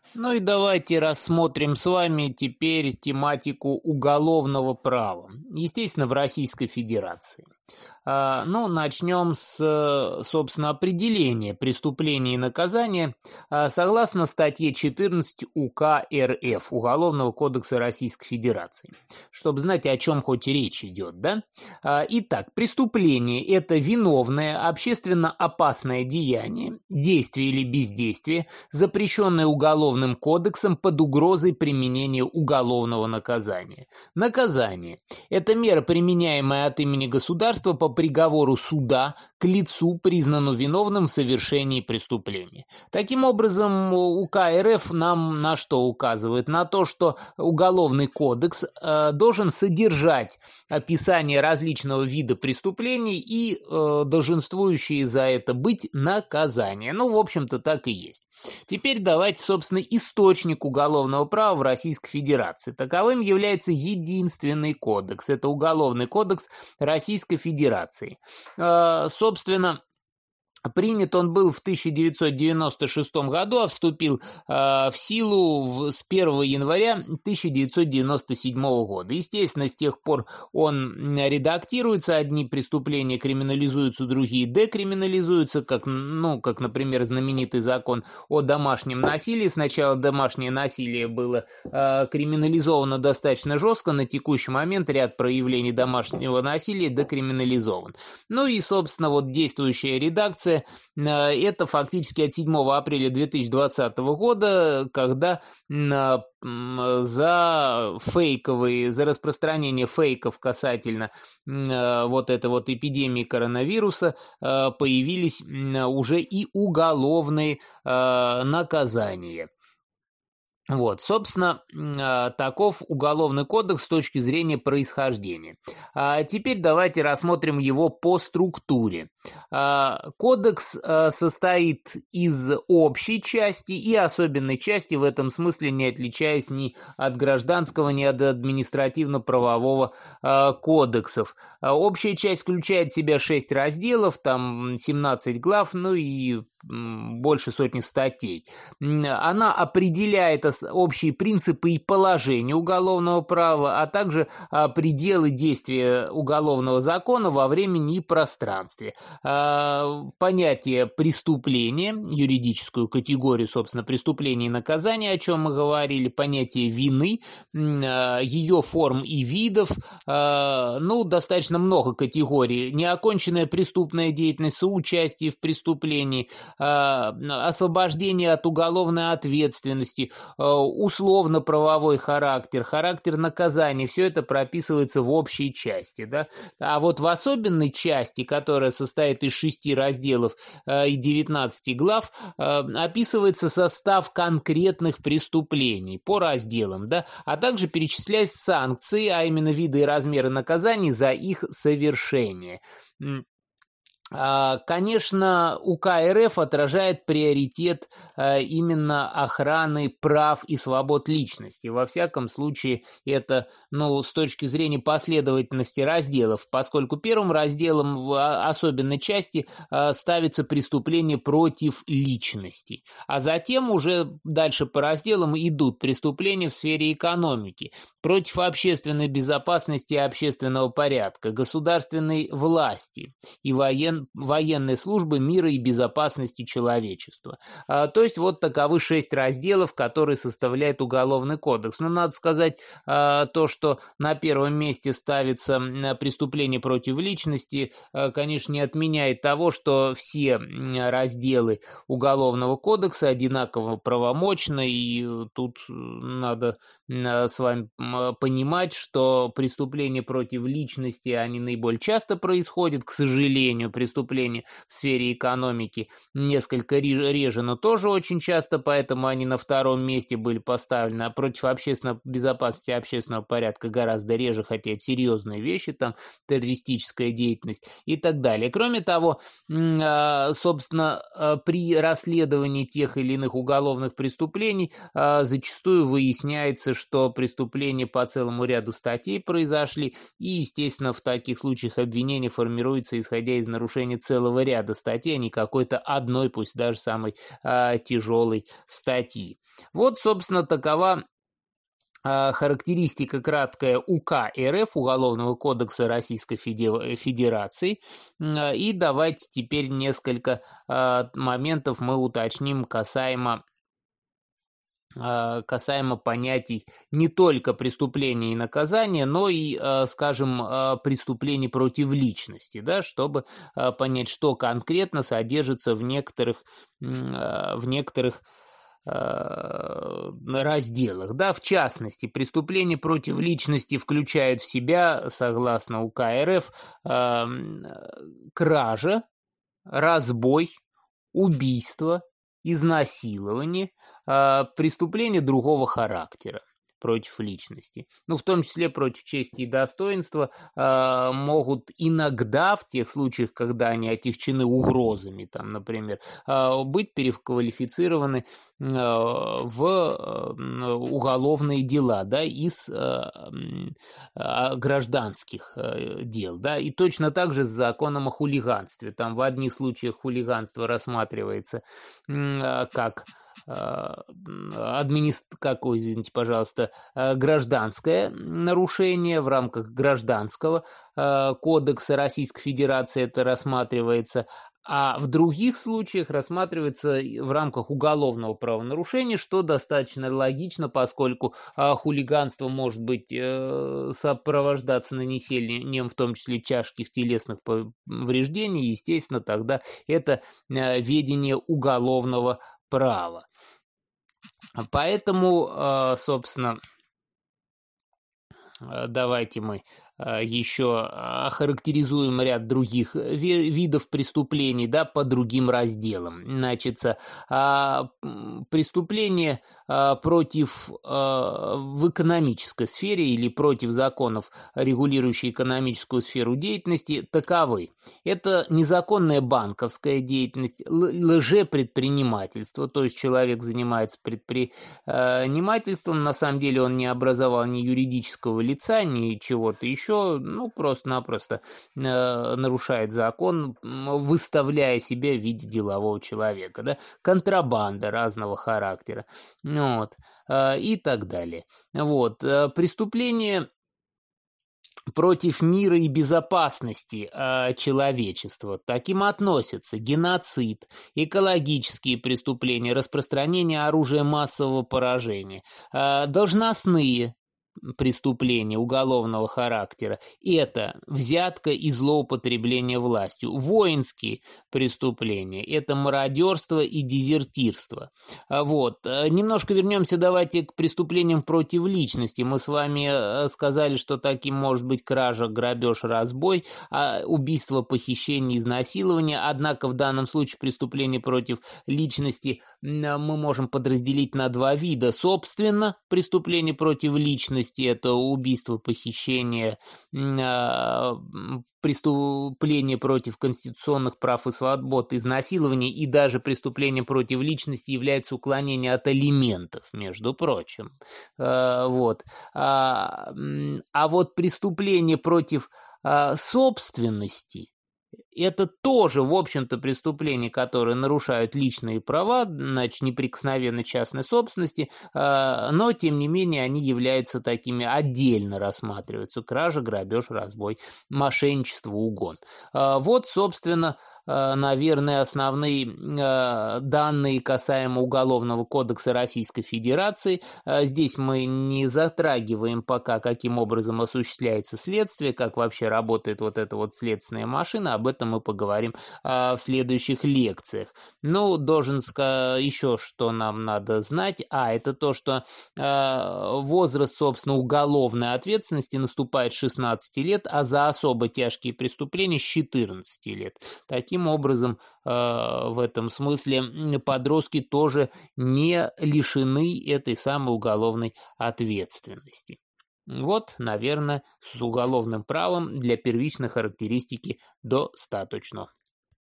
Ну и давайте рассмотрим с вами теперь тематику уголовного права, естественно, в Российской Федерации. Ну, начнем с, собственно, определения преступления и наказания согласно статье 14 УК РФ Уголовного кодекса Российской Федерации, чтобы знать, о чем хоть речь идет, да? Итак, преступление – это виновное, общественно опасное деяние, действие или бездействие, запрещенное Уголовным кодексом под угрозой применения уголовного наказания. Наказание – это мера, применяемая от имени государства по приговору суда к лицу, признанному виновным в совершении преступления. Таким образом, УК РФ нам на что указывает? На то, что Уголовный кодекс должен содержать описание различного вида преступлений и долженствующие за это быть наказания. Ну, в общем-то, так и есть. Теперь давайте, собственно, источник уголовного права в Российской Федерации. Таковым является единственный кодекс. Это Уголовный кодекс Российской Федерации. Собственно, принят он был в 1996 году, а вступил в силу с 1 января 1997 года. Естественно, с тех пор он редактируется, одни преступления криминализуются, другие декриминализуются, как, например, знаменитый закон о домашнем насилии. Сначала домашнее насилие было криминализовано достаточно жестко, на текущий момент ряд проявлений домашнего насилия декриминализован. Ну и, собственно, вот действующая редакция это фактически от 7 апреля 2020 года, когда за распространение фейков касательно вот этой вот эпидемии коронавируса появились уже и уголовные наказания. Вот, собственно, таков Уголовный кодекс с точки зрения происхождения. Теперь давайте рассмотрим его по структуре. Кодекс состоит из общей части и особенной части, в этом смысле не отличаясь ни от гражданского, ни от административно-правового кодексов. Общая часть включает в себя 6 разделов, там 17 глав, ну и больше сотни статей. Она определяет общие принципы и положения уголовного права, а также пределы действия уголовного закона во времени и пространстве. Понятие преступления, юридическую категорию, собственно, преступления и наказания, о чем мы говорили, понятие вины, ее форм и видов, достаточно много категорий. Неоконченная преступная деятельность, соучастие в преступлении, освобождение от уголовной ответственности, условно-правовой характер, характер наказания, все это прописывается в общей части, да? А вот в особенной части, которая состоит из 6 разделов и 19 глав, описывается состав конкретных преступлений по разделам, да? А также перечисляются санкции, а именно виды и размеры наказаний за их совершение. Конечно, УК РФ отражает приоритет именно охраны прав и свобод личности. Во всяком случае, это, с точки зрения последовательности разделов, поскольку первым разделом в особенной части ставится преступление против личности, а затем уже дальше по разделам идут преступления в сфере экономики, против общественной безопасности и общественного порядка, государственной власти и военной службы мира и безопасности человечества. То есть вот таковы 6 разделов, которые составляет Уголовный кодекс. Но надо сказать, то, что на первом месте ставится преступление против личности, конечно, не отменяет того, что все разделы Уголовного кодекса одинаково правомочны, и тут надо с вами понимать, что преступления против личности, они наиболее часто происходят, к сожалению, преступления в сфере экономики несколько реже, но тоже очень часто, поэтому они на втором месте были поставлены, а против общественной безопасности и общественного порядка гораздо реже, хотя это серьезные вещи, там террористическая деятельность и так далее. Кроме того, собственно, при расследовании тех или иных уголовных преступлений зачастую выясняется, что преступления по целому ряду статей произошли, и, естественно, в таких случаях обвинение формируется исходя из нарушений нарушение целого ряда статей, а не какой-то одной, пусть даже самой тяжелой статьи. Вот, собственно, такова характеристика краткая УК РФ, Уголовного кодекса Российской Федерации. И давайте теперь несколько моментов мы уточним касаемо понятий не только преступления и наказания, но и, скажем, преступлений против личности, да, чтобы понять, что конкретно содержится в некоторых разделах. Да, в частности, преступления против личности включают в себя, согласно УК РФ, кража, разбой, убийство, изнасилование, преступления другого характера против личности, в том числе против чести и достоинства, могут иногда, в тех случаях, когда они отягчены угрозами, там, например, быть переквалифицированы в уголовные дела, да, из гражданских дел, да, и точно так же с законом о хулиганстве. Там в одних случаях хулиганство рассматривается как гражданское нарушение в рамках Гражданского кодекса Российской Федерации это рассматривается, а в других случаях рассматривается в рамках уголовного правонарушения, что достаточно логично, поскольку хулиганство может быть сопровождаться нанесением в том числе тяжких телесных повреждений, естественно, тогда это ведение уголовного права. Поэтому, собственно, давайте мы еще охарактеризуем ряд других видов преступлений, да, по другим разделам. Значит, преступления против в экономической сфере или против законов, регулирующих экономическую сферу деятельности, таковы. Это незаконная банковская деятельность, лжепредпринимательство, то есть человек занимается предпринимательством, на самом деле он не образовал ни юридического лица, ни чего-то еще, просто-напросто нарушает закон, выставляя себя в виде делового человека, да, контрабанда разного характера, и так далее. Преступление против мира и безопасности человечества. Таким относятся геноцид, экологические преступления, распространение оружия массового поражения, должностные преступления уголовного характера. Это взятка и злоупотребление властью. Воинские преступления. Это мародерство и дезертирство. Немножко вернемся давайте к преступлениям против личности. Мы с вами сказали, что таким может быть кража, грабеж, разбой, убийство, похищение, изнасилование. Однако в данном случае преступление против личности мы можем подразделить на два вида. Собственно, преступление против личности — это убийство, похищение, преступление против конституционных прав и свобод, изнасилование и даже преступление против личности является уклонение от алиментов, между прочим. Преступление против собственности — это тоже, в общем-то, преступления, которые нарушают личные права, значит, неприкосновенной частной собственности, но, тем не менее, они являются такими, отдельно рассматриваются: кража, грабеж, разбой, мошенничество, угон. Собственно, наверное, основные данные касаемо Уголовного кодекса Российской Федерации. Здесь мы не затрагиваем пока, каким образом осуществляется следствие, как вообще работает эта следственная машина. Об этом мы поговорим в следующих лекциях. Должен сказать еще, что нам надо знать. Это то, что возраст, собственно, уголовной ответственности наступает с 16 лет, а за особо тяжкие преступления с 14 лет. Таким образом, в этом смысле подростки тоже не лишены этой самой уголовной ответственности. Наверное, с уголовным правом для первичной характеристики достаточно.